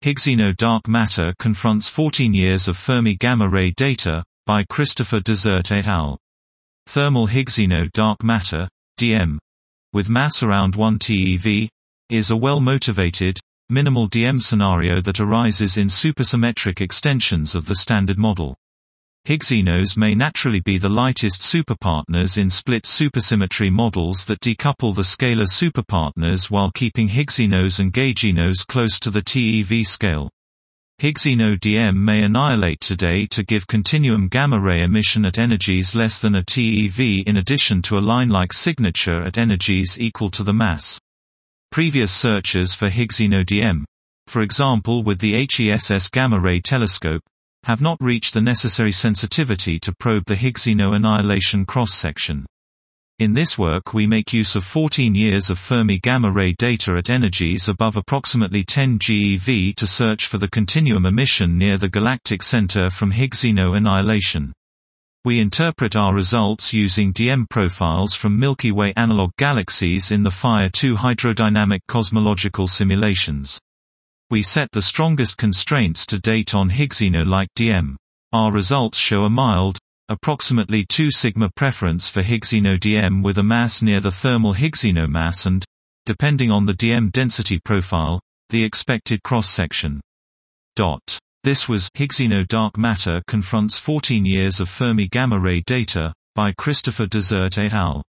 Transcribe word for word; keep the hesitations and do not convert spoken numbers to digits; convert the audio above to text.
Higgsino dark matter confronts fourteen years of Fermi gamma-ray data, by Christopher Desert et al. Thermal Higgsino dark matter, D M, with mass around one TeV, is a well-motivated, minimal D M scenario that arises in supersymmetric extensions of the Standard Model. Higgsinos may naturally be the lightest superpartners in split supersymmetry models that decouple the scalar superpartners while keeping Higgsino and gauginos close to the TeV scale. Higgsino D M may annihilate today to give continuum gamma-ray emission at energies less than a TeV in addition to a line-like signature at energies equal to the mass. Previous searches for Higgsino D M, for example with the H E S S gamma-ray telescope, have not reached the necessary sensitivity to probe the Higgsino annihilation cross-section. In this work we make use of fourteen years of Fermi gamma-ray data at energies above approximately ten GeV to search for the continuum emission near the galactic center from Higgsino annihilation. We interpret our results using D M profiles from Milky Way analog galaxies in the FIRE two hydrodynamic cosmological simulations. We set the strongest constraints to date on Higgsino-like D M. Our results show a mild, approximately two sigma preference for Higgsino D M with a mass near the thermal Higgsino mass and, depending on the D M density profile, the expected cross-section. This was Higgsino dark matter confronts fourteen years of Fermi gamma-ray data, by Christopher Desert et al.